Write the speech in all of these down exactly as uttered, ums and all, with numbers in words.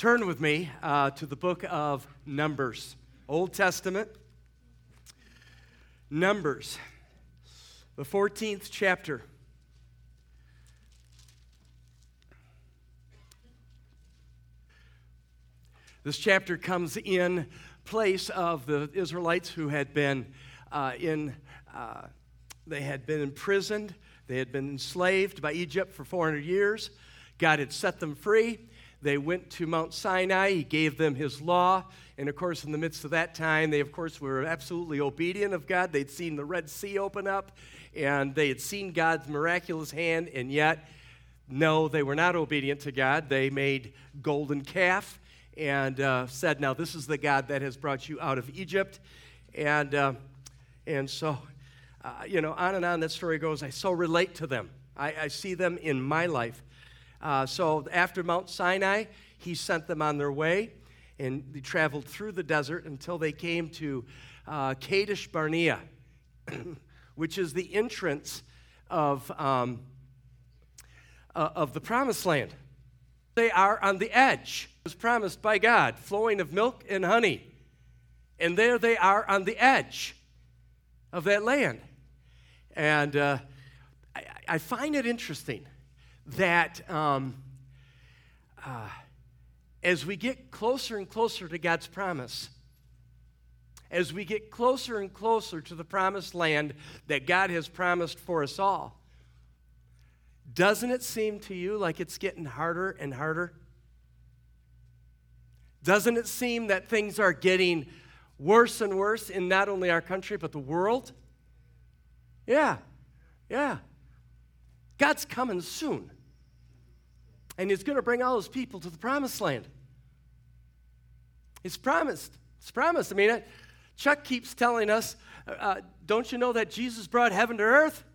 Turn with me uh, to the book of Numbers, Old Testament. Numbers, the fourteenth chapter. This chapter comes in place of the Israelites who had been uh, in, uh, they had been imprisoned, they had been enslaved by Egypt for four hundred years. God had set them free. They went to Mount Sinai. He gave them his law. And, of course, in the midst of that time, they, of course, were absolutely obedient of God. They'd seen the Red Sea open up, and they had seen God's miraculous hand, and yet, no, they were not obedient to God. They made golden calf and uh, said, now, this is the God that has brought you out of Egypt. And, uh, and so, uh, you know, on and on that story goes. I so relate to them. I, I see them in my life. Uh, so after Mount Sinai, he sent them on their way, and they traveled through the desert until they came to uh, Kadesh Barnea, which is the entrance of, um, uh, of the Promised Land. They are on the edge. It was promised by God, flowing of milk and honey. And there they are on the edge of that land. And uh, I, I find it interesting that um, uh, as we get closer and closer to God's promise, as we get closer and closer to the promised land that God has promised for us all, doesn't it seem to you like it's getting harder and harder? Doesn't it seem that things are getting worse and worse in not only our country but the world? Yeah, yeah. God's coming soon. And he's going to bring all his people to the promised land. It's promised. It's promised. I mean, uh, Chuck keeps telling us, uh, don't you know that Jesus brought heaven to earth?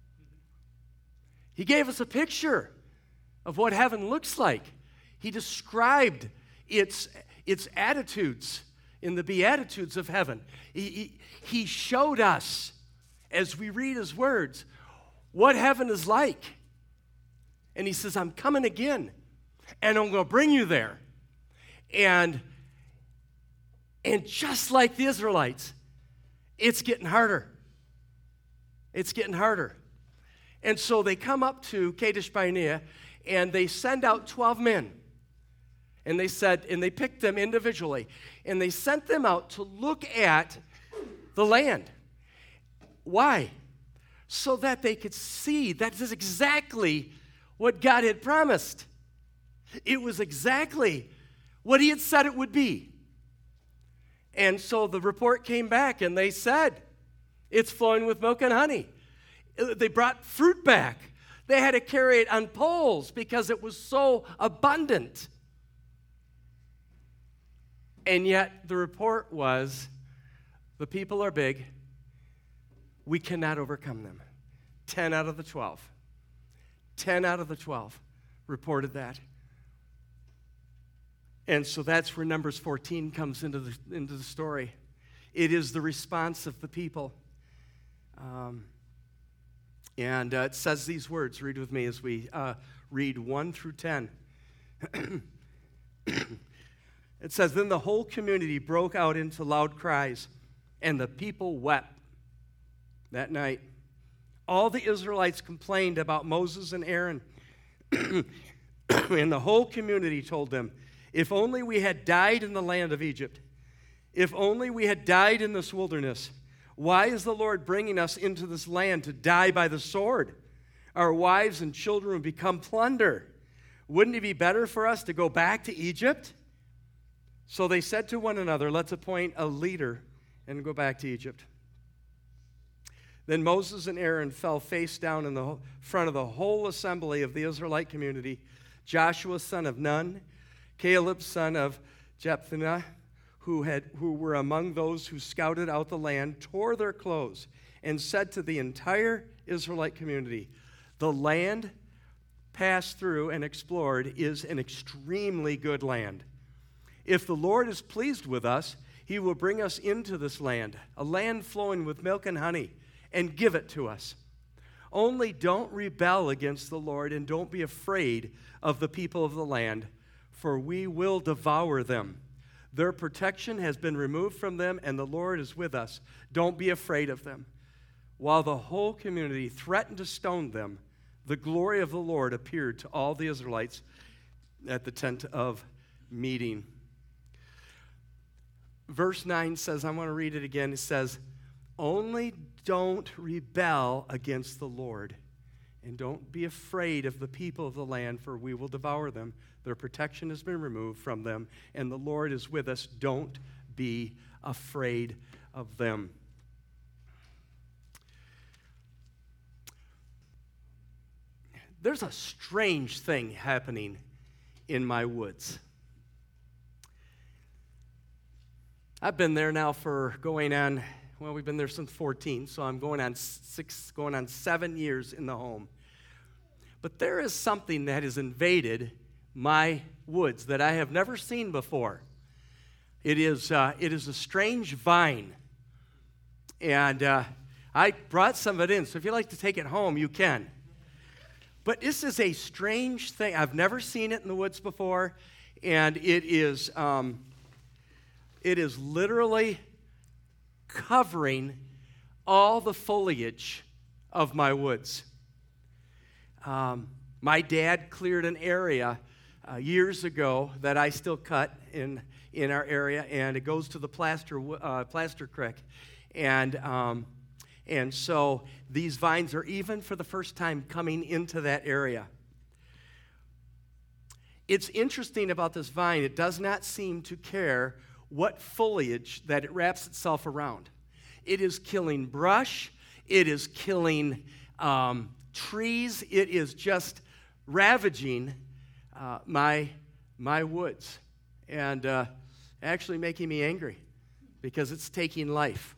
He gave us a picture of what heaven looks like. He described its, its attitudes in the Beatitudes of heaven. He, he, he showed us, as we read his words, what heaven is like. And he says, I'm coming again, and I'm going to bring you there. And, and just like the Israelites, it's getting harder. It's getting harder. And so they come up to Kadesh Barnea, and they send out twelve men. And they said, and they picked them individually, and they sent them out to look at the land. Why? So that they could see that is exactly what God had promised. It was exactly what he had said it would be. And so the report came back, and they said, it's flowing with milk and honey. They brought fruit back. They had to carry it on poles because it was so abundant. And yet the report was, the people are big. We cannot overcome them. Ten out of the twelve. Ten out of the twelve reported that. And so that's where Numbers fourteen comes into the, into the story. It is the response of the people. Um, and uh, it says these words. Read with me as we uh, read one through ten. It says, then the whole community broke out into loud cries, and the people wept that night. All the Israelites complained about Moses and Aaron, and the whole community told them, if only we had died in the land of Egypt, if only we had died in this wilderness. Why is the Lord bringing us into this land to die by the sword? Our wives and children would become plunder. Wouldn't it be better for us to go back to Egypt? So they said to one another, let's appoint a leader and go back to Egypt. Then Moses and Aaron fell face down in the front of the whole assembly of the Israelite community. Joshua, son of Nun, Caleb, son of Jephunneh, who, had, who were among those who scouted out the land, tore their clothes and said to the entire Israelite community, the land passed through and explored is an extremely good land. If the Lord is pleased with us, he will bring us into this land, a land flowing with milk and honey, and give it to us. Only don't rebel against the Lord, and don't be afraid of the people of the land, for we will devour them. Their protection has been removed from them, and the Lord is with us. Don't be afraid of them." While the whole community threatened to stone them, the glory of the Lord appeared to all the Israelites at the tent of meeting. Verse nine says, I want to read it again. It says, "Only don't rebel against the Lord, and don't be afraid of the people of the land, for we will devour them. Their protection has been removed from them, and the Lord is with us. Don't be afraid of them." There's a strange thing happening in my woods. I've been there now for going on, well, we've been there since fourteen, so I'm going on six, going on seven years in the home. But there is something that has invaded my woods that I have never seen before. It is, uh, it is a strange vine, and uh, I brought some of it in, so if you'd like to take it home, you can. But this is a strange thing. I've never seen it in the woods before, and it is, um, it is literally covering all the foliage of my woods. Um, my dad cleared an area uh, years ago that I still cut in in our area, and it goes to the Plaster uh, Plaster Creek, and um, and so these vines are even for the first time coming into that area. It's interesting about this vine; it does not seem to care what foliage that it wraps itself around. It is killing brush. It is killing um, trees. It is just ravaging uh, my my woods, and uh, actually making me angry because it's taking life.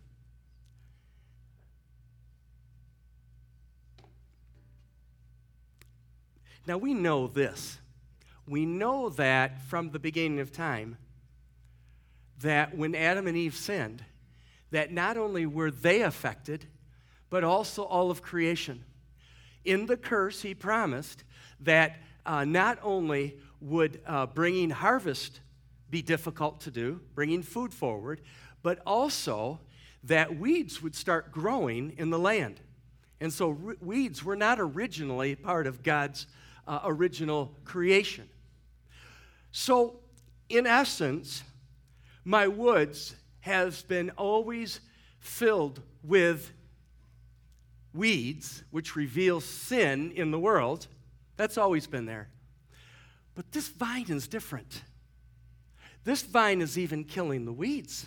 Now we know this. We know that from the beginning of time, that when Adam and Eve sinned, that not only were they affected, but also all of creation. In the curse, he promised that uh, not only would uh, bringing harvest be difficult to do, bringing food forward, but also that weeds would start growing in the land. And so re- weeds were not originally part of God's uh, original creation. So, in essence, my woods has been always filled with weeds, which reveals sin in the world. That's always been there. But this vine is different. This vine is even killing the weeds.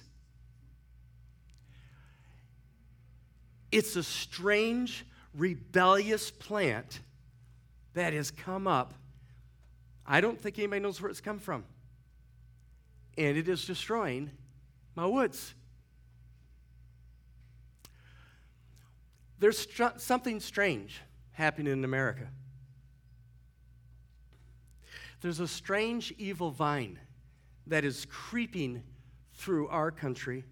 It's a strange, rebellious plant that has come up. I don't think anybody knows where it's come from. And it is destroying my woods. There's str- something strange happening in America. There's a strange evil vine that is creeping through our country.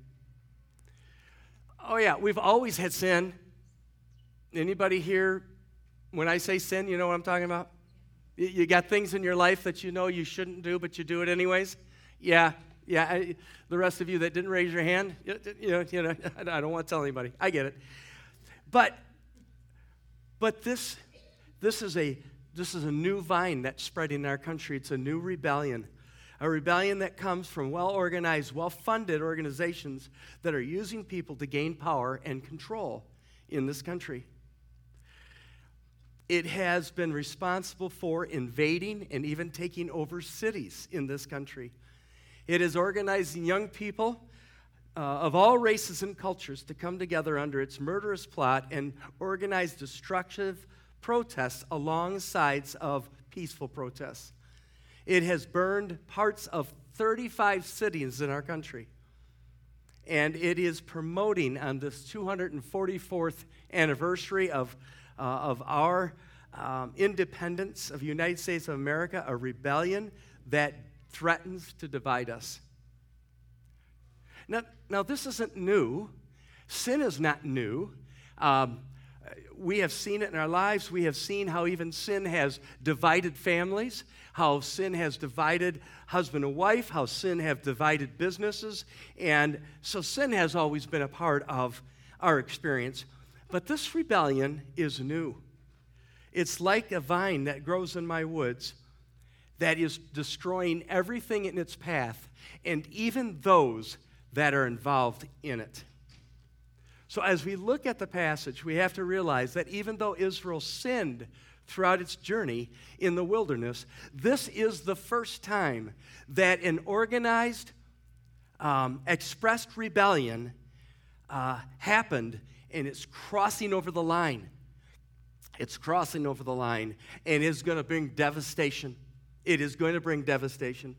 Oh yeah, we've always had sin. Anybody here, when I say sin, you know what I'm talking about? You got things in your life that you know you shouldn't do, but you do it anyways? Yeah, yeah. I, the rest of you that didn't raise your hand, you, you know, you know, I don't want to tell anybody. I get it. But, but this, this is a this is a new vine that's spreading in our country. It's a new rebellion, a rebellion that comes from well-organized, well-funded organizations that are using people to gain power and control in this country. It has been responsible for invading and even taking over cities in this country. It is organizing young people uh, of all races and cultures to come together under its murderous plot and organize destructive protests alongside of peaceful protests. It has burned parts of thirty-five cities in our country. And it is promoting on this two hundred forty-fourth anniversary of, uh, of our um, independence of the United States of America, a rebellion that threatens to divide us. Now, now this isn't new. Sin is not new. Um, we have seen it in our lives. We have seen how even sin has divided families, how sin has divided husband and wife, how sin have divided businesses. And so sin has always been a part of our experience. But this rebellion is new. It's like a vine that grows in my woods that is destroying everything in its path, and even those that are involved in it. So as we look at the passage, we have to realize that even though Israel sinned throughout its journey in the wilderness, this is the first time that an organized, um, expressed rebellion uh, happened, and it's crossing over the line. It's crossing over the line, and is going to bring devastation. It is going to bring devastation.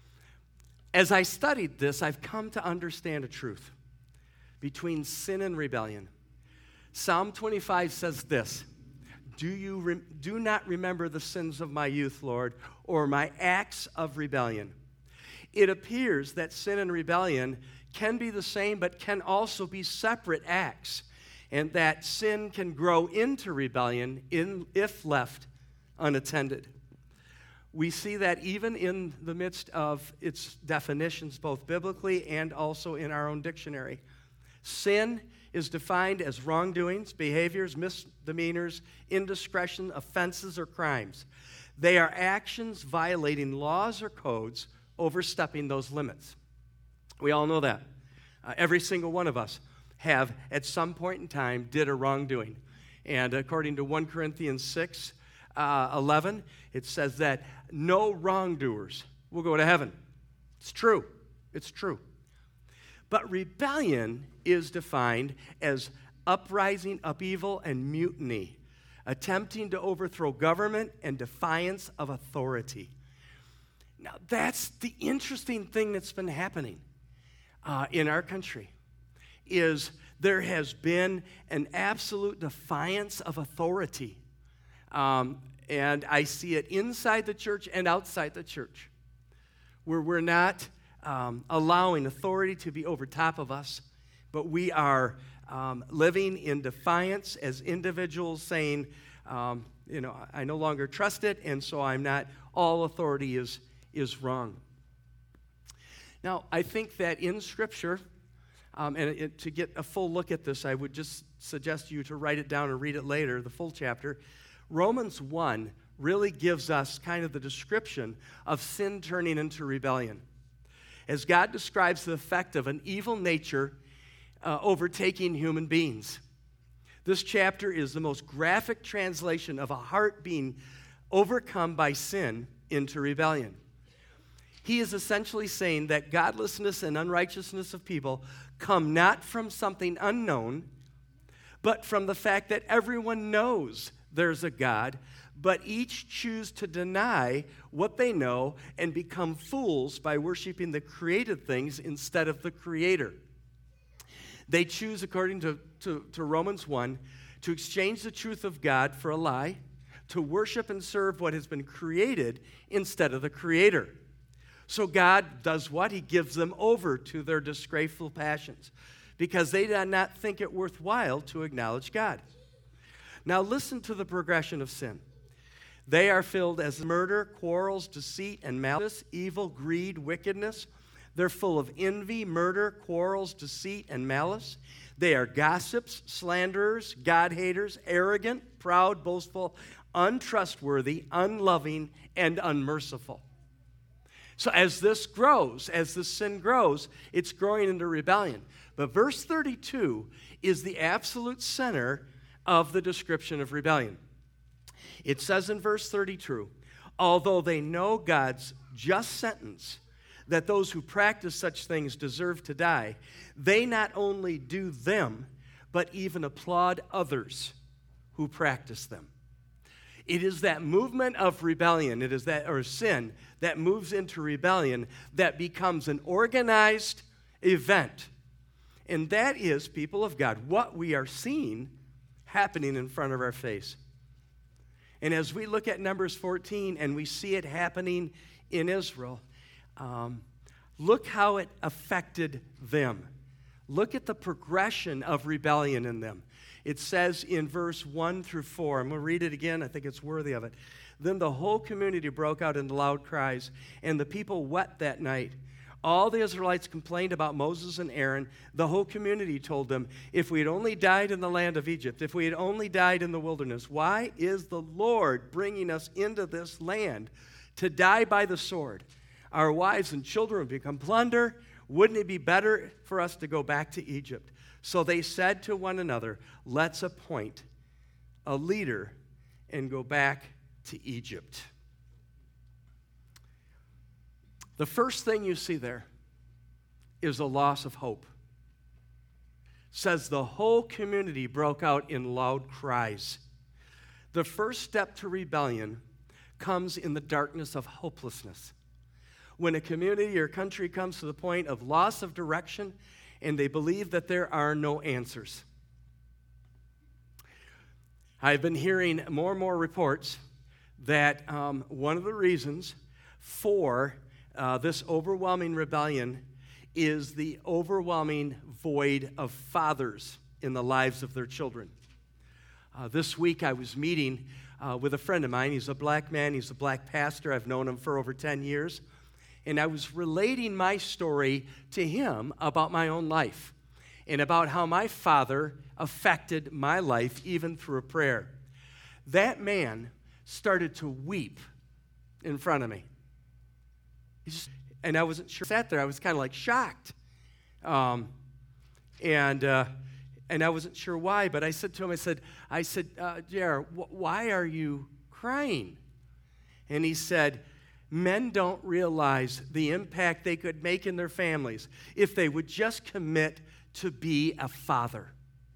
As I studied this, I've come to understand a truth between sin and rebellion. Psalm twenty-five says this: Do you re- do not remember the sins of my youth, Lord, or my acts of rebellion. It appears that sin and rebellion can be the same, but can also be separate acts, and that sin can grow into rebellion in, if left unattended. We see that even in the midst of its definitions, both biblically and also in our own dictionary. Sin is defined as wrongdoings, behaviors, misdemeanors, indiscretion, offenses, or crimes. They are actions violating laws or codes, overstepping those limits. We all know that. Uh, every single one of us have, at some point in time, did a wrongdoing. And according to First Corinthians six, uh, eleven, it says that no wrongdoers will go to heaven. It's true. It's true. But rebellion is defined as uprising, upheaval, and mutiny, attempting to overthrow government and defiance of authority. Now, that's the interesting thing that's been happening uh, in our country, is there has been an absolute defiance of authority. Um, and I see it inside the church and outside the church, where we're not Um, allowing authority to be over top of us, but we are um, living in defiance as individuals, saying, um, you know, I no longer trust it, and so I'm not, all authority is, is wrong. Now, I think that in Scripture, um, and it, to get a full look at this, I would just suggest you to write it down and read it later, the full chapter. Romans one really gives us kind of the description of sin turning into rebellion, as God describes the effect of an evil nature uh, overtaking human beings. This chapter is the most graphic translation of a heart being overcome by sin into rebellion. He is essentially saying that godlessness and unrighteousness of people come not from something unknown, but from the fact that everyone knows there's a God, but each choose to deny what they know and become fools by worshiping the created things instead of the Creator. They choose, according to, to, to Romans one, to exchange the truth of God for a lie, to worship and serve what has been created instead of the Creator. So God does what? He gives them over to their disgraceful passions, because they did not think it worthwhile to acknowledge God. Now listen to the progression of sin. They are filled as murder, quarrels, deceit, and malice, evil, greed, wickedness. They're full of envy, murder, quarrels, deceit, and malice. They are gossips, slanderers, God-haters, arrogant, proud, boastful, untrustworthy, unloving, and unmerciful. So as this grows, as this sin grows, it's growing into rebellion. But verse thirty-two is the absolute center of the description of rebellion. It says in verse thirty-two, although they know God's just sentence, that those who practice such things deserve to die, they not only do them, but even applaud others who practice them. It is that movement of rebellion, it is that, or sin, that moves into rebellion that becomes an organized event. And that is, people of God, what we are seeing happening in front of our face. And as we look at Numbers fourteen and we see it happening in Israel, um, look how it affected them. Look at the progression of rebellion in them. It says in verse one through four, I'm going to read it again, I think it's worthy of it. Then the whole community broke out into loud cries, and the people wept that night. All the Israelites complained about Moses and Aaron. The whole community told them, if we had only died in the land of Egypt, if we had only died in the wilderness, why is the Lord bringing us into this land to die by the sword? Our wives and children would become plunder. Wouldn't it be better for us to go back to Egypt? So they said to one another, let's appoint a leader and go back to Egypt. The first thing you see there is a loss of hope. It says the whole community broke out in loud cries. The first step to rebellion comes in the darkness of hopelessness. When a community or country comes to the point of loss of direction and they believe that there are no answers. I've been hearing more and more reports that um, one of the reasons for uh, this overwhelming rebellion is the overwhelming void of fathers in the lives of their children. Uh, this week I was meeting uh, with a friend of mine. He's a black man. He's a black pastor. I've known him for over ten years. And I was relating my story to him about my own life and about how my father affected my life even through a prayer. That man started to weep in front of me. He just, and I wasn't sure. I sat there. I was kind of like shocked. Um, and uh, and I wasn't sure why, but I said to him, I said, I said, uh, J R, wh- why are you crying? And he said, men don't realize the impact they could make in their families if they would just commit to be a father.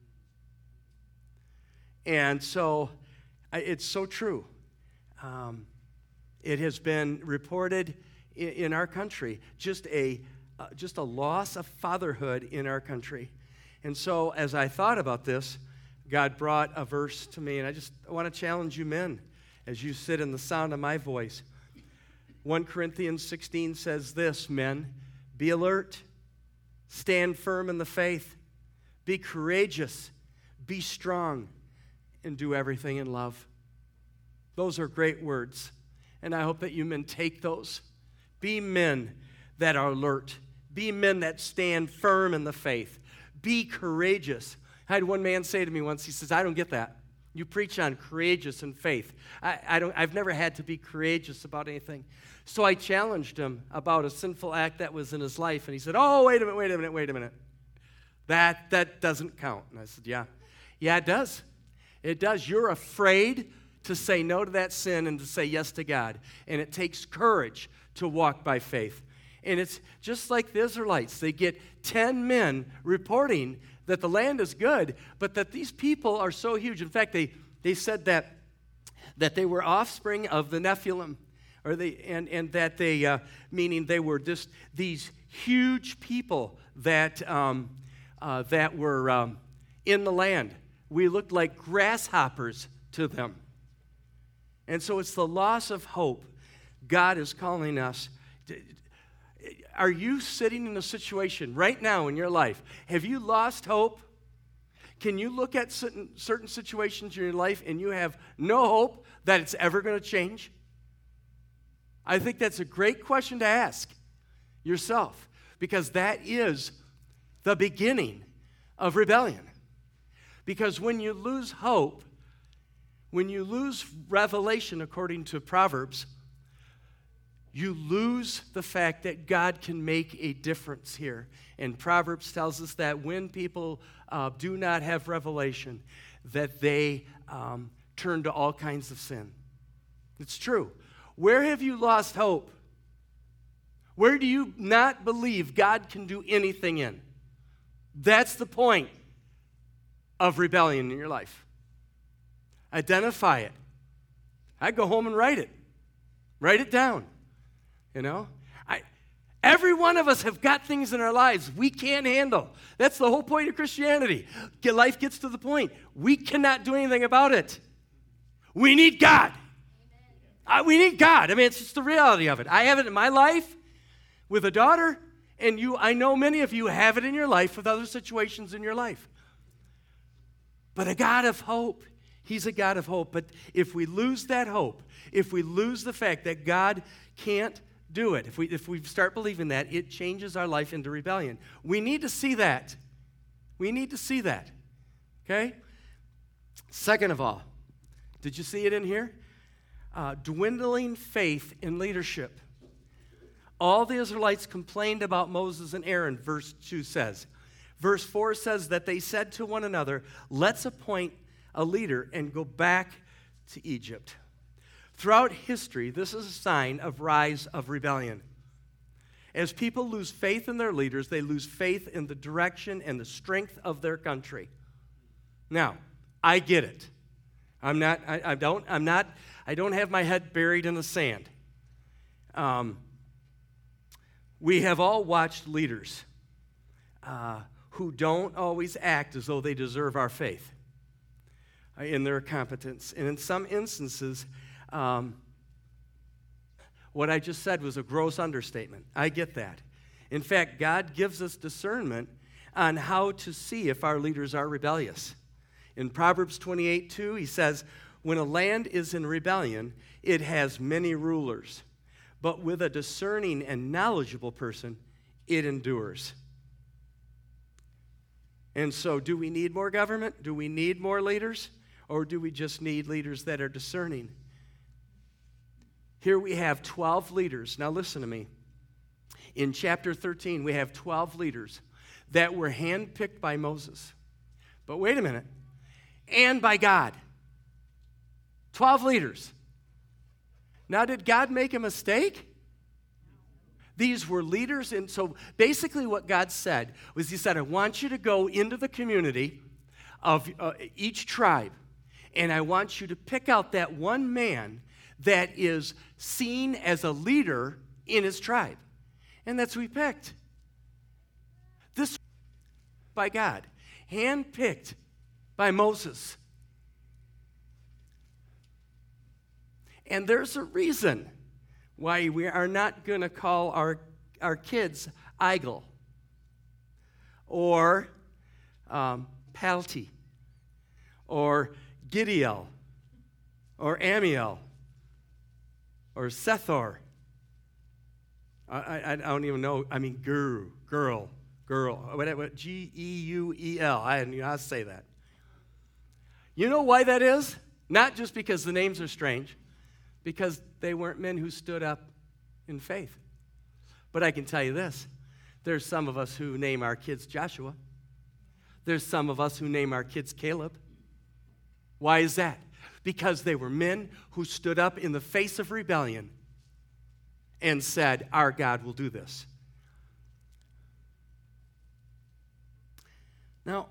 And so it's so true. Um, it has been reported in, in our country, just a, uh, just a loss of fatherhood in our country. And so as I thought about this, God brought a verse to me, and I just I want to challenge you men as you sit in the sound of my voice. First Corinthians sixteen says this, men, be alert, stand firm in the faith, be courageous, be strong, and do everything in love. Those are great words, and I hope that you men take those. Be men that are alert. Be men that stand firm in the faith. Be courageous. I had one man say to me once, he says, I don't get that. You preach on courageous and faith. I, I don't, I've never had to be courageous about anything. So I challenged him about a sinful act that was in his life, and he said, oh, wait a minute, wait a minute, wait a minute. That, that doesn't count. And I said, yeah. Yeah, it does. It does. You're afraid to say no to that sin and to say yes to God. And it takes courage to walk by faith. And it's just like the Israelites. They get ten men reporting that the land is good, but that these people are so huge. In fact, they, they said that, that they were offspring of the Nephilim, or they, and, and that they, uh, meaning they were just these huge people that, um, uh, that were um, in the land. We looked like grasshoppers to them. And so it's the loss of hope. God is calling us. Are you sitting in a situation right now in your life? Have you lost hope? Can you look at certain, certain situations in your life and you have no hope that it's ever going to change? I think that's a great question to ask yourself, because that is the beginning of rebellion. Because when you lose hope, when you lose revelation according to Proverbs, you lose the fact that God can make a difference here. And Proverbs tells us that when people uh, do not have revelation, that they um, turn to all kinds of sin. It's true. Where have you lost hope? Where do you not believe God can do anything in? That's the point of rebellion in your life. Identify it. I go home and write it. Write it down. You know, I, every one of us have got things in our lives we can't handle. That's the whole point of Christianity. Life gets to the point. We cannot do anything about it. We need God. Uh, we need God. I mean, it's just the reality of it. I have it in my life with a daughter, And you, I know many of you have it in your life with other situations in your life. But a God of hope, He's a God of hope. But if we lose that hope, if we lose the fact that God can't do it, if we, if we start believing that, it changes our life into rebellion. We need to see that. We need to see that. Okay? Second of all, did you see it in here? Uh, dwindling faith in leadership. All the Israelites complained about Moses and Aaron, verse two says. Verse four says that they said to one another, let's appoint a leader and go back to Egypt. Throughout history, this is a sign of rise of rebellion. As people lose faith in their leaders, they lose faith in the direction and the strength of their country. Now, I get it. I'm not, I, I don't, I'm not, I don't have my head buried in the sand. Um, we have all watched leaders uh, who don't always act as though they deserve our faith uh, in their competence. And in some instances, um, what I just said was a gross understatement. I get that. In fact, God gives us discernment on how to see if our leaders are rebellious. In Proverbs twenty-eight two, he says, when a land is in rebellion, it has many rulers. But with a discerning and knowledgeable person, it endures. And so, do we need more government? Do we need more leaders? Or do we just need leaders that are discerning? Here we have twelve leaders. Now listen to me. In chapter thirteen, we have twelve leaders that were handpicked by Moses. But wait a minute. And by God. twelve leaders. Now, did God make a mistake? These were leaders, and so basically what God said was He said, I want you to go into the community of uh, each tribe, and I want you to pick out that one man that is seen as a leader in his tribe. And that's who He picked. This by God, handpicked by Moses. And there's a reason why we are not going to call our, our kids Igel or um, Palti or Gideel or Amiel or Sethor. I, I, I don't even know. I mean, girl, girl, girl. Whatever. G E U E L. I didn't know how to say that. You know why that is? Not just because the names are strange, because they weren't men who stood up in faith. But I can tell you this. There's some of us who name our kids Joshua. There's some of us who name our kids Caleb. Why is that? Because they were men who stood up in the face of rebellion and said, our God will do this. Now,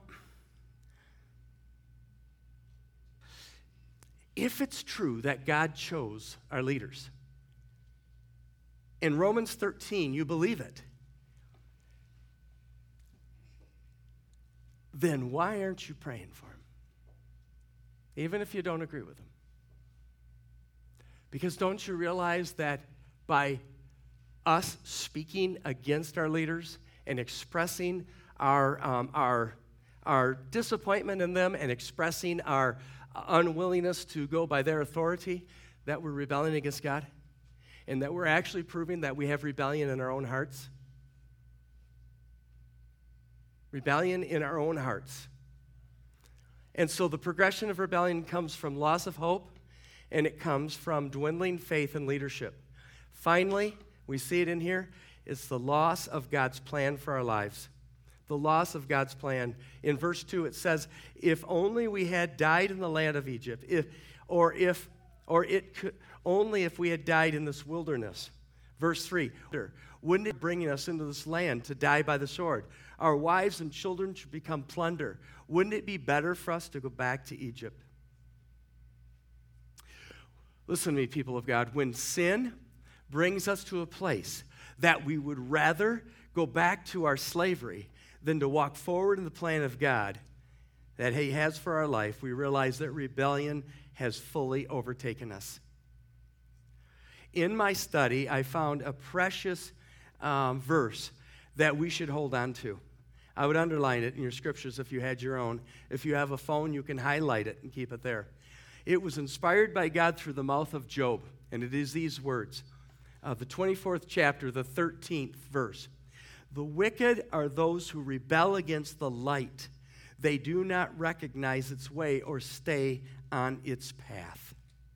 if it's true that God chose our leaders, in Romans thirteen, you believe it, then why aren't you praying for them? Even if you don't agree with them. Because don't you realize that by us speaking against our leaders and expressing our, um, our, our disappointment in them and expressing our unwillingness to go by their authority, that we're rebelling against God? And that we're actually proving that we have rebellion in our own hearts? Rebellion in our own hearts. And so the progression of rebellion comes from loss of hope, and it comes from dwindling faith and leadership. Finally, we see it in here, it's the loss of God's plan for our lives. The loss of God's plan. In verse two, it says, if only we had died in the land of Egypt, if, or if, or it could, only if we had died in this wilderness. Verse three, wouldn't it bring us into this land to die by the sword? Our wives and children should become plunder. Wouldn't it be better for us to go back to Egypt? Listen to me, people of God. When sin brings us to a place that we would rather go back to our slavery than to walk forward in the plan of God that He has for our life, we realize that rebellion has fully overtaken us. In my study, I found a precious um, verse that we should hold on to. I would underline it in your scriptures if you had your own. If you have a phone, you can highlight it and keep it there. It was inspired by God through the mouth of Job, and it is these words. Uh, the twenty-fourth chapter, the thirteenth verse. The wicked are those who rebel against the light. They do not recognize its way or stay on its path.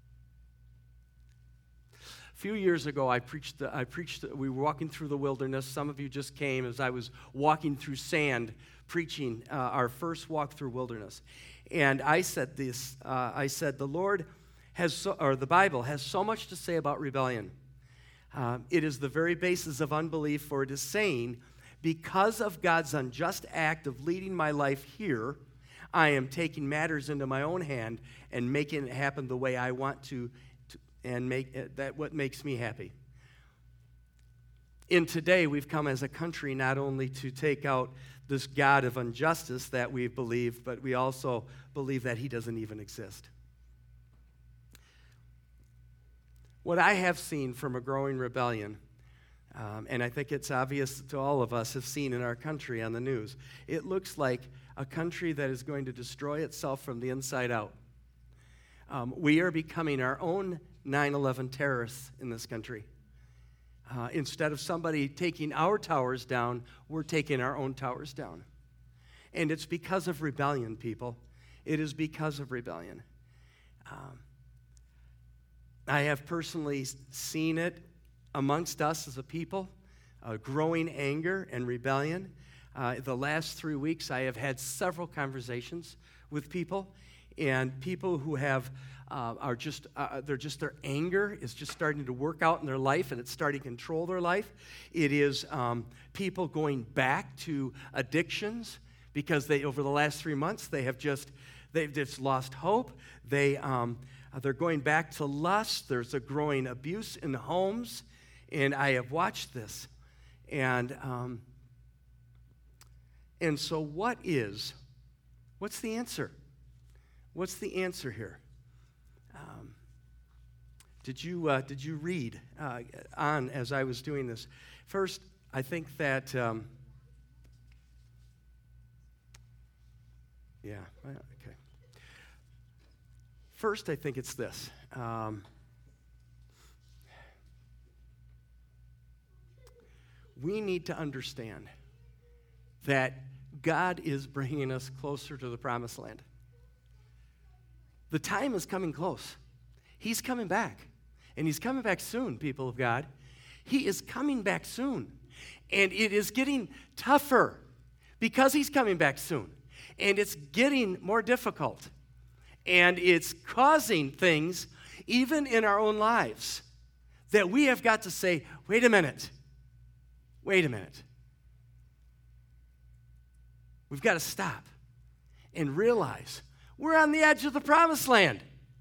A few years ago, I preached, the, I preached, we were walking through the wilderness. Some of you just came as I was walking through sand, preaching uh, our first walk through wilderness. And I said this, uh, I said, the Lord has, so, or the Bible has so much to say about rebellion. Uh, it is the very basis of unbelief, for it is saying, because of God's unjust act of leading my life here, I am taking matters into my own hand and making it happen the way I want to, to and make it, that what makes me happy. In today, we've come as a country not only to take out this God of injustice that we believe, but we also believe that he doesn't even exist. What I have seen from a growing rebellion, um, and I think it's obvious to all of us have seen in our country on the news, it looks like a country that is going to destroy itself from the inside out. Um, we are becoming our own nine eleven terrorists in this country. Uh, instead of somebody taking our towers down, we're taking our own towers down. And it's because of rebellion, people. It is because of rebellion. Um, I have personally seen it amongst us as a people, uh, growing anger and rebellion. Uh, the last three weeks, I have had several conversations with people, and people who have uh, are just uh, they're just their anger is just starting to work out in their life, and it's starting to control their life. It is um, people going back to addictions because they over the last three months they have just they've just lost hope. They um, They're going back to lust. There's a growing abuse in homes, and I have watched this. And um, and so what is, what's the answer? What's the answer here? Um, did you uh, did you read uh, on as I was doing this? First, I think that, um, yeah, okay. First, I think it's this. Um, we need to understand that God is bringing us closer to the promised land. The time is coming close. He's coming back. And he's coming back soon, people of God. He is coming back soon. And it is getting tougher because he's coming back soon. And it's getting more difficult. And it's causing things, even in our own lives, that we have got to say, wait a minute. Wait a minute. We've got to stop and realize we're on the edge of the promised land.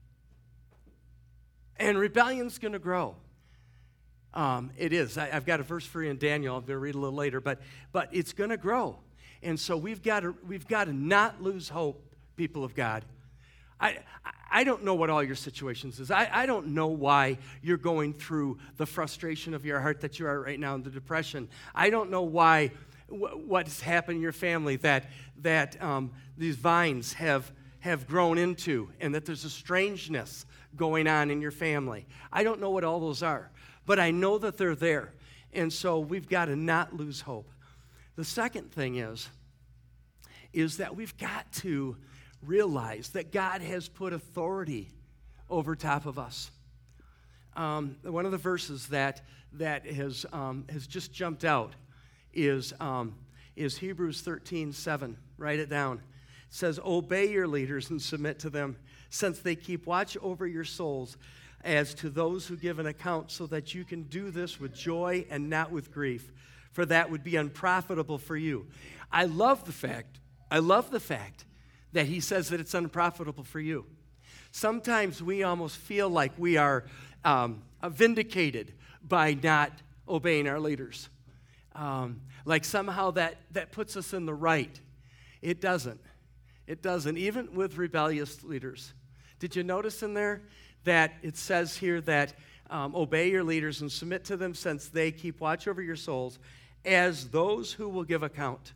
And rebellion's going to grow. Um, it is. I, I've got a verse for you in Daniel. I'm going to read a little later, but but it's going to grow. And so we've got to we've got to not lose hope, people of God. I I don't know what all your situations is. I, I don't know why you're going through the frustration of your heart that you are right now, and the depression. I don't know why wh- what's happened in your family that that um, these vines have have grown into, and that there's a strangeness going on in your family. I don't know what all those are, but I know that they're there. And so we've got to not lose hope. The second thing is, is that we've got to realize that God has put authority over top of us. Um, one of the verses that that has um, has just jumped out is um, is Hebrews thirteen seven. Write it down. It says, "Obey your leaders and submit to them, since they keep watch over your souls as to those who give an account, so that you can do this with joy and not with grief, for that would be unprofitable for you." I love the fact, I love the fact that he says that it's unprofitable for you. Sometimes we almost feel like we are um, vindicated by not obeying our leaders. Um, like somehow that, that puts us in the right. It doesn't. It doesn't, even with rebellious leaders. Did you notice in there that it says here that um, obey your leaders and submit to them, since they keep watch over your souls as those who will give account.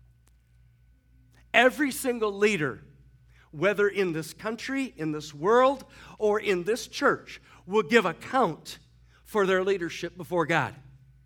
Every single leader, whether in this country, in this world, or in this church, will give account for their leadership before God.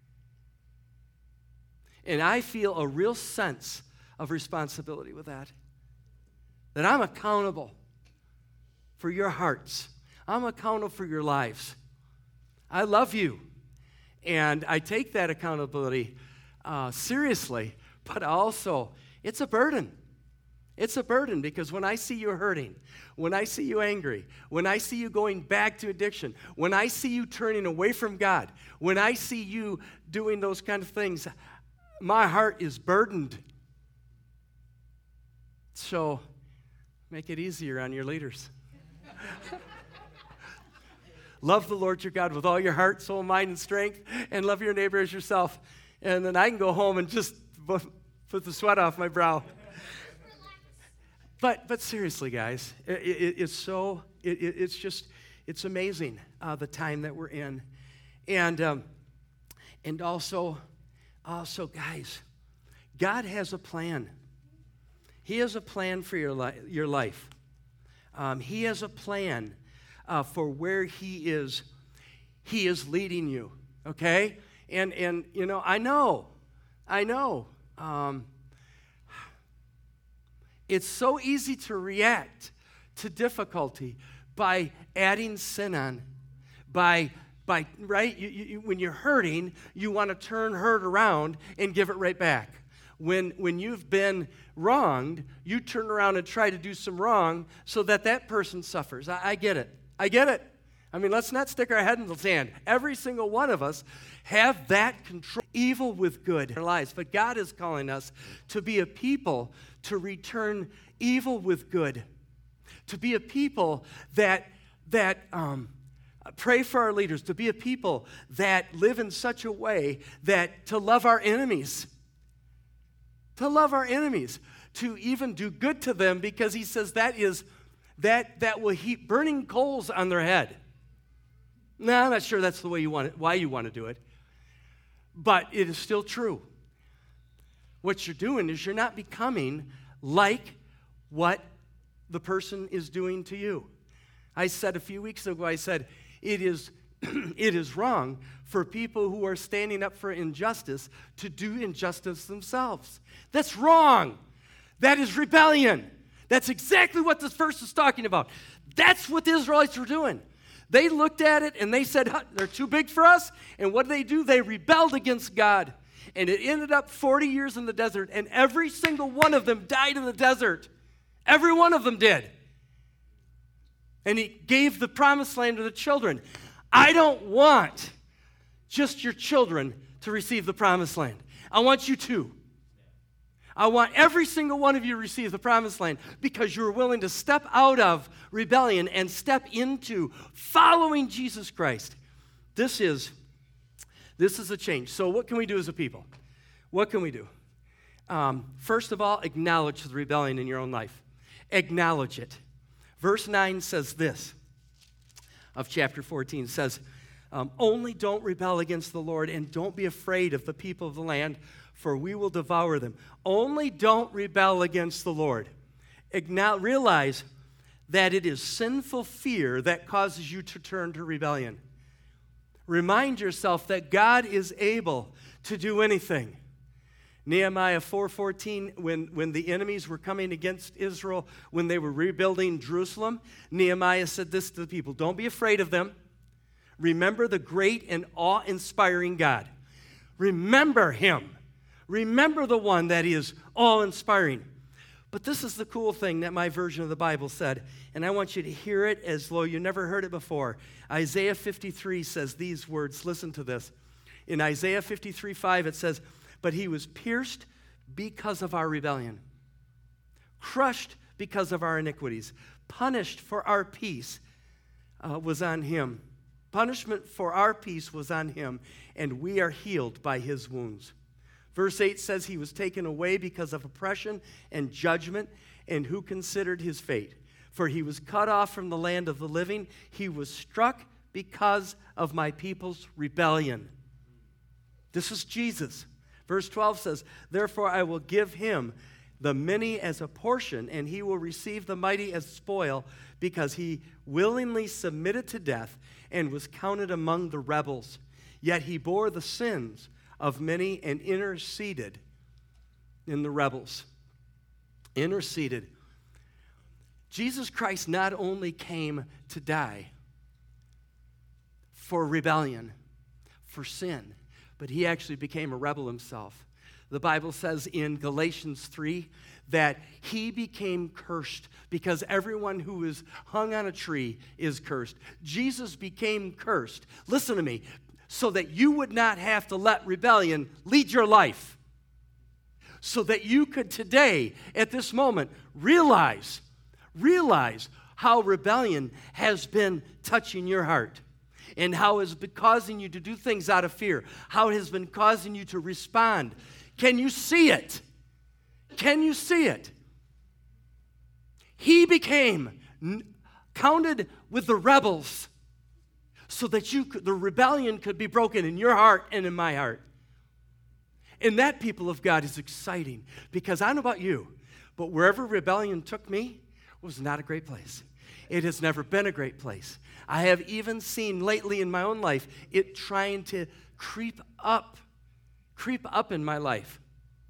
And I feel a real sense of responsibility with that. That I'm accountable for your hearts. I'm accountable for your lives. I love you. And I take that accountability uh, seriously, but also it's a burden. It's a burden because when I see you hurting, when I see you angry, when I see you going back to addiction, when I see you turning away from God, when I see you doing those kind of things, my heart is burdened. So make it easier on your leaders. Love the Lord your God with all your heart, soul, mind, and strength, and love your neighbor as yourself. And then I can go home and just put the sweat off my brow. But but seriously, guys, it, it, it's so, it, it, it's just, it's amazing uh, the time that we're in. And um, and also, also, guys, God has a plan. He has a plan for your, li- your life. Um, he has a plan uh, for where he is, he is leading you, okay? And, and you know, I know, I know, um, it's so easy to react to difficulty by adding sin on, by, by right? You, you, when you're hurting, you want to turn hurt around and give it right back. When, when you've been wronged, you turn around and try to do some wrong so that that person suffers. I, I get it. I get it. I mean, let's not stick our head in the sand. Every single one of us have that control, evil with good in our lives. But God is calling us to be a people to return evil with good, to be a people that that um, pray for our leaders, to be a people that live in such a way that to love our enemies, to love our enemies, to even do good to them, because he says that is that that will heap burning coals on their head. No, I'm not sure that's the way you want it, why you want to do it, but it is still true. What you're doing is you're not becoming like what the person is doing to you. I said a few weeks ago, I said, it is, it is wrong for people who are standing up for injustice to do injustice themselves. That's wrong. That is rebellion. That's exactly what this verse is talking about. That's what the Israelites were doing. They looked at it and they said, they're too big for us. And what did they do? They rebelled against God. And it ended up forty years in the desert, and every single one of them died in the desert. Every one of them did. And he gave the promised land to the children. I don't want just your children to receive the promised land. I want you to. I want every single one of you to receive the promised land because you're willing to step out of rebellion and step into following Jesus Christ. This is, this is a change. So what can we do as a people? What can we do? Um, first of all, acknowledge the rebellion in your own life. Acknowledge it. Verse nine says this of chapter fourteen. It says, um, only don't rebel against the Lord and don't be afraid of the people of the land, for we will devour them. Only don't rebel against the Lord. Acknowledge, realize that it is sinful fear that causes you to turn to rebellion. Remind yourself that God is able to do anything. Nehemiah four fourteen, when, when the enemies were coming against Israel, when they were rebuilding Jerusalem, Nehemiah said this to the people, don't be afraid of them. Remember the great and awe-inspiring God. Remember him. Remember the one that is awe-inspiring. But this is the cool thing that my version of the Bible said, and I want you to hear it as though you never heard it before. Isaiah fifty-three says these words. Listen to this. In Isaiah fifty-three five, it says, but he was pierced because of our rebellion, crushed because of our iniquities, punished for our peace uh, was on him. Punishment for our peace was on him, and we are healed by his wounds. Verse eight says he was taken away because of oppression and judgment, and who considered his fate? For he was cut off from the land of the living. He was struck because of my people's rebellion. This is Jesus. Verse twelve says, therefore I will give him the many as a portion, and he will receive the mighty as spoil, because he willingly submitted to death and was counted among the rebels. Yet he bore the sins of many and interceded in the rebels. Interceded. Jesus Christ not only came to die for rebellion, for sin, but he actually became a rebel himself. The Bible says in Galatians three that he became cursed because everyone who is hung on a tree is cursed. Jesus became cursed, listen to me, so that you would not have to let rebellion lead your life. So that you could today, at this moment, realize, realize how rebellion has been touching your heart. And how it has been causing you to do things out of fear. How it has been causing you to respond. Can you see it? Can you see it? He became n- counted with the rebels so that you could, the rebellion could be broken in your heart and in my heart. And that, people of God, is exciting because I don't know about you, but wherever rebellion took me was not a great place. It has never been a great place. I have even seen lately in my own life it trying to creep up, creep up in my life.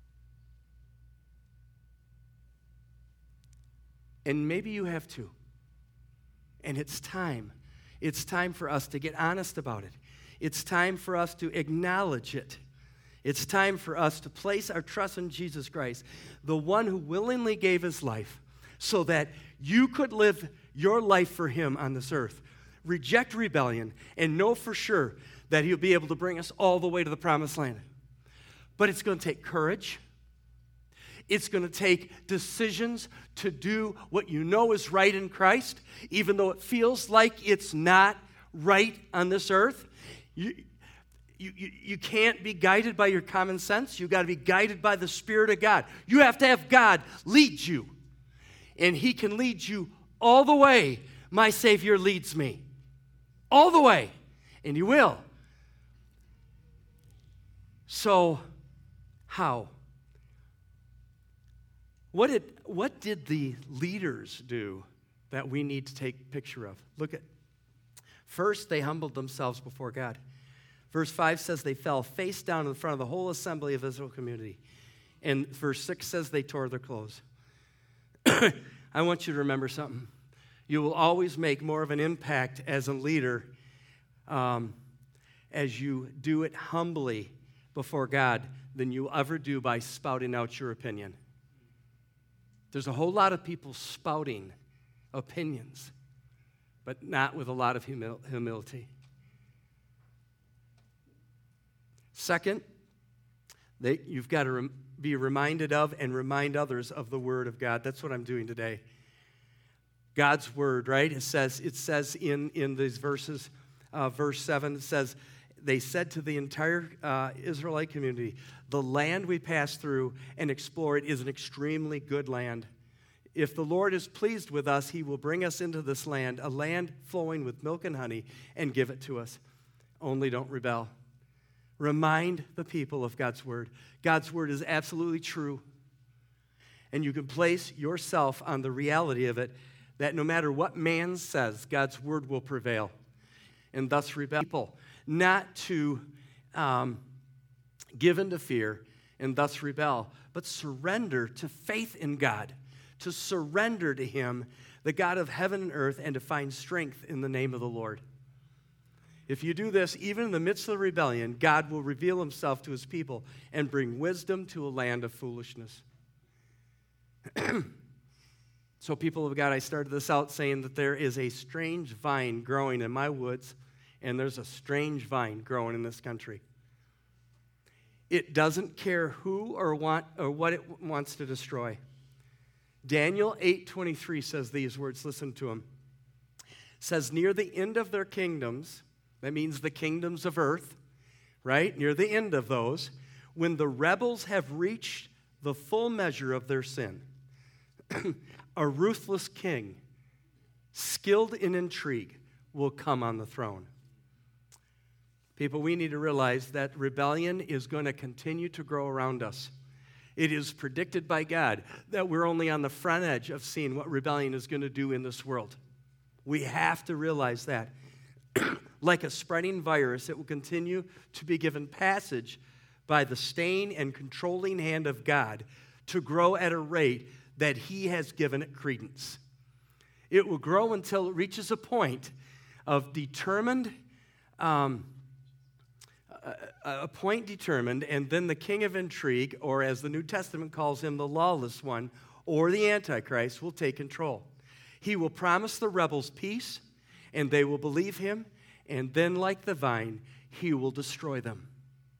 And maybe you have too. And it's time. It's time for us to get honest about it. It's time for us to acknowledge it. It's time for us to place our trust in Jesus Christ, the one who willingly gave his life so that you could live your life for him on this earth. Reject rebellion and know for sure that he'll be able to bring us all the way to the promised land. But it's going to take courage. It's going to take decisions to do what you know is right in Christ, even though it feels like it's not right on this earth. You, you, you, you can't be guided by your common sense. You've got to be guided by the Spirit of God. You have to have God lead you. And he can lead you all the way my Savior leads me. All the way. And he will. So, how? What did, what did the leaders do that we need to take a picture of? Look at, first they humbled themselves before God. Verse five says they fell face down in front of the whole assembly of Israel community. And verse six says they tore their clothes. I want you to remember something. You will always make more of an impact as a leader um, as you do it humbly before God than you ever do by spouting out your opinion. There's a whole lot of people spouting opinions, but not with a lot of humil- humility. Second, they, you've got to rem- be reminded of and remind others of the Word of God. That's what I'm doing today. God's Word, right? It says, it says in, in these verses, uh, verse seven, it says, they said to the entire uh, Israelite community, the land we pass through and explore it is an extremely good land. If the Lord is pleased with us, he will bring us into this land, a land flowing with milk and honey, and give it to us. Only don't rebel. Remind the people of God's Word. God's Word is absolutely true. And you can place yourself on the reality of it, that no matter what man says, God's Word will prevail. And thus rebel. People, not to um, give in to fear and thus rebel, but surrender to faith in God, to surrender to him, the God of heaven and earth, and to find strength in the name of the Lord. If you do this, even in the midst of the rebellion, God will reveal himself to his people and bring wisdom to a land of foolishness. So, people of God, I started this out saying that there is a strange vine growing in my woods, and there's a strange vine growing in this country. It doesn't care who or, want, or what it wants to destroy. Daniel eight twenty-three says these words, listen to them. It says, near the end of their kingdoms, that means the kingdoms of earth, right? Near the end of those, when the rebels have reached the full measure of their sin, a ruthless king, skilled in intrigue, will come on the throne. People, we need to realize that rebellion is going to continue to grow around us. It is predicted by God that we're only on the front edge of seeing what rebellion is going to do in this world. We have to realize that. Like a spreading virus, it will continue to be given passage by the staying and controlling hand of God to grow at a rate that He has given it credence. It will grow until it reaches a point of determined, um, a, a point determined, and then the king of intrigue, or as the New Testament calls him, the lawless one, or the Antichrist, will take control. He will promise the rebels peace, and they will believe him, and then, like the vine, he will destroy them.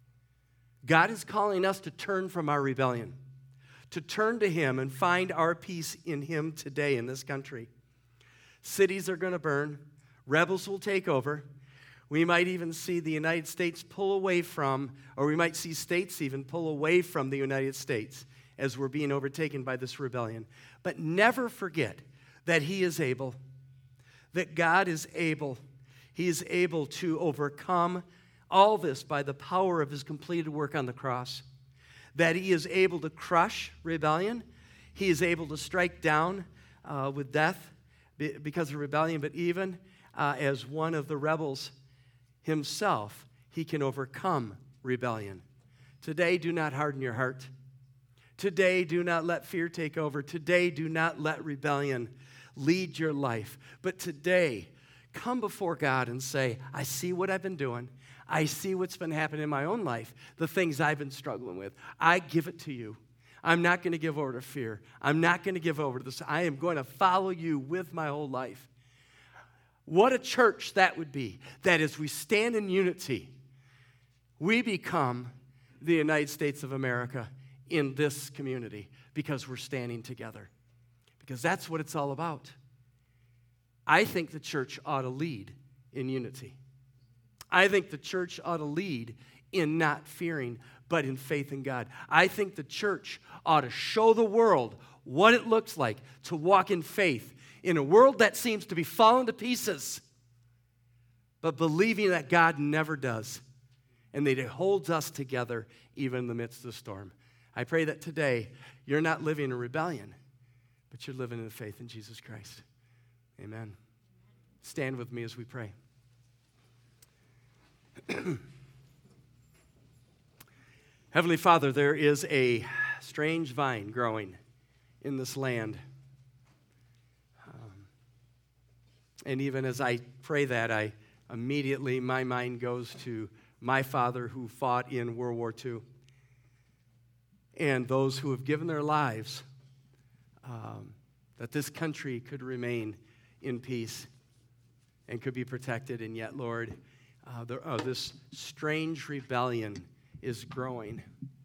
God is calling us to turn from our rebellion, to turn to him and find our peace in him today in this country. Cities are going to burn. Rebels will take over. We might even see the United States pull away from, or we might see states even pull away from the United States as we're being overtaken by this rebellion. But never forget that he is able, that God is able. He is able to overcome all this by the power of his completed work on the cross. That he is able to crush rebellion. He is able to strike down uh, with death because of rebellion, but even uh, as one of the rebels himself, he can overcome rebellion. Today, do not harden your heart. Today, do not let fear take over. Today, do not let rebellion lead your life. But today, come before God and say, I see what I've been doing. I see what's been happening in my own life, the things I've been struggling with. I give it to you. I'm not going to give over to fear. I'm not going to give over to this. I am going to follow you with my whole life. What a church that would be, that as we stand in unity, we become the United States of America in this community because we're standing together. Because that's what it's all about. I think the church ought to lead in unity. I think the church ought to lead in not fearing, but in faith in God. I think the church ought to show the world what it looks like to walk in faith in a world that seems to be falling to pieces, but believing that God never does, and that He holds us together even in the midst of the storm. I pray that today you're not living in rebellion, but you're living in faith in Jesus Christ. Amen. Stand with me as we pray. Heavenly Father, there is a strange vine growing in this land. Um, and even as I pray that, I immediately, my mind goes to my father who fought in World War Two. And those who have given their lives um, that this country could remain in peace and could be protected. And yet, Lord, uh, there, uh, this strange rebellion is growing.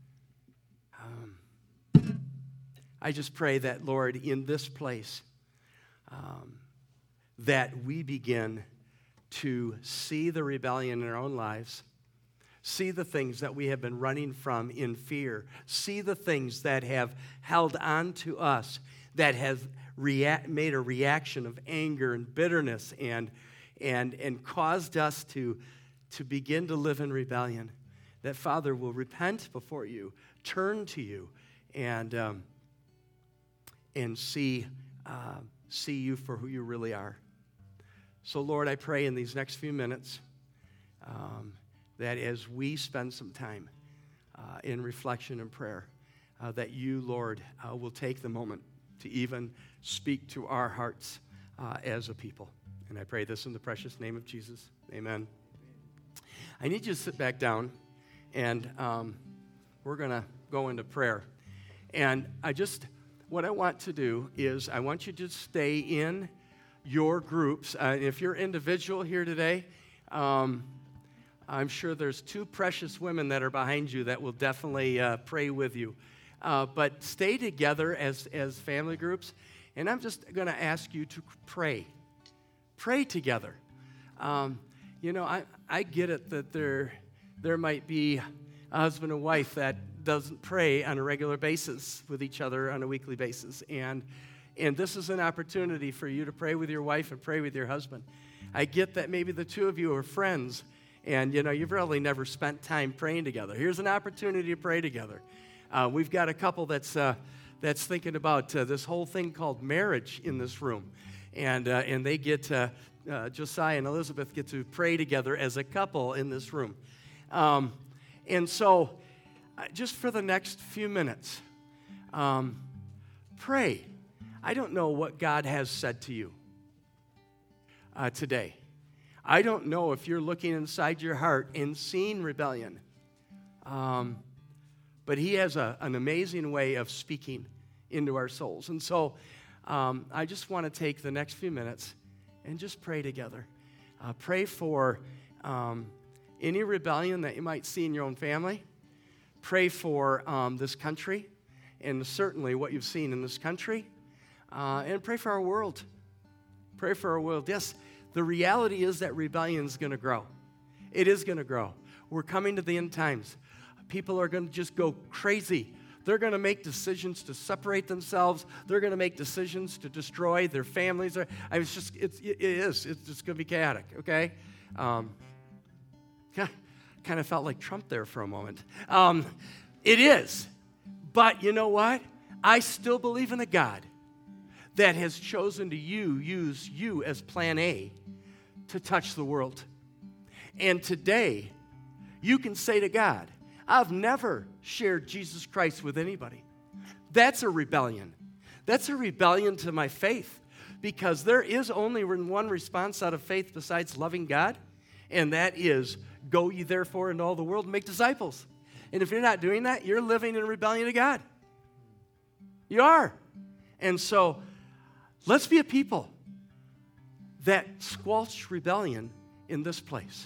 Um, I just pray that, Lord, in this place, um, that we begin to see the rebellion in our own lives, see the things that we have been running from in fear, see the things that have held on to us, that have rea- made a reaction of anger and bitterness and, and, and caused us to, to begin to live in rebellion. That, Father, will repent before you, turn to you, and, um, and see, uh, see you for who you really are. So, Lord, I pray in these next few minutes um, that as we spend some time uh, in reflection and prayer, uh, that you, Lord, uh, will take the moment to even speak to our hearts uh, as a people. And I pray this in the precious name of Jesus. Amen. I need you to sit back down. And um, we're going to go into prayer. And I just, what I want to do is I want you to stay in your groups. Uh, if you're individual here today, um, I'm sure there's two precious women that are behind you that will definitely uh, pray with you. Uh, but stay together as, as family groups. And I'm just going to ask you to pray. Pray together. Um, you know, I, I get it that there... There might be a husband and wife that doesn't pray on a regular basis with each other on a weekly basis. And, and this is an opportunity for you to pray with your wife and pray with your husband. I get that maybe the two of you are friends And, you know, you've really never spent time praying together. Here's an opportunity to pray together. Uh, we've got a couple that's, uh, that's thinking about uh, this whole thing called marriage in this room. And, uh, and they get, uh, uh, Josiah and Elizabeth get to pray together as a couple in this room. Um, and so, uh, just for the next few minutes, um, pray. I don't know what God has said to you uh, today. I don't know if you're looking inside your heart and seeing rebellion. Um, but he has a, an amazing way of speaking into our souls. And so um, I just want to take the next few minutes and just pray together. Uh, pray for um, any rebellion that you might see in your own family. Pray for um, this country and certainly what you've seen in this country. Uh, and pray for our world. Pray for our world. Yes, the reality is that rebellion is going to grow. It is going to grow. We're coming to the end times. People are going to just go crazy. They're going to make decisions to separate themselves. They're going to make decisions to destroy their families. I mean, it's just, it's, it is. It's just going to be chaotic, okay? Um, kind of felt like Trump there for a moment. Um, it is. But you know what? I still believe in a God that has chosen to you, use you as plan A to touch the world. And today, you can say to God, I've never shared Jesus Christ with anybody. That's a rebellion. That's a rebellion to my faith, because there is only one response out of faith besides loving God, and that is, go ye therefore into all the world and make disciples. And if you're not doing that, you're living in rebellion to God. You are. And so, let's be a people that squelch rebellion in this place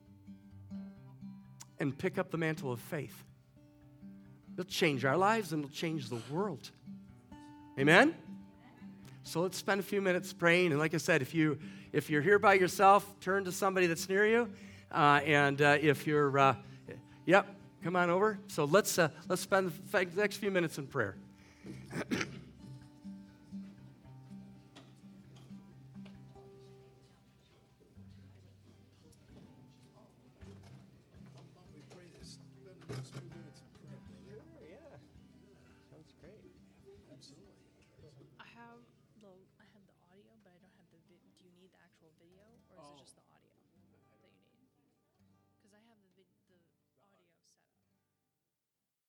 and pick up the mantle of faith. It'll change our lives and it'll change the world. Amen? So let's spend a few minutes praying. And like I said, if, you, if you're here by yourself, turn to somebody that's near you. Uh, and uh, if you're, uh, yep, come on over. So let's, uh, let's spend the next few minutes in prayer. I have the I have the audio, but I don't have the video. Do you need the actual video, or is it just the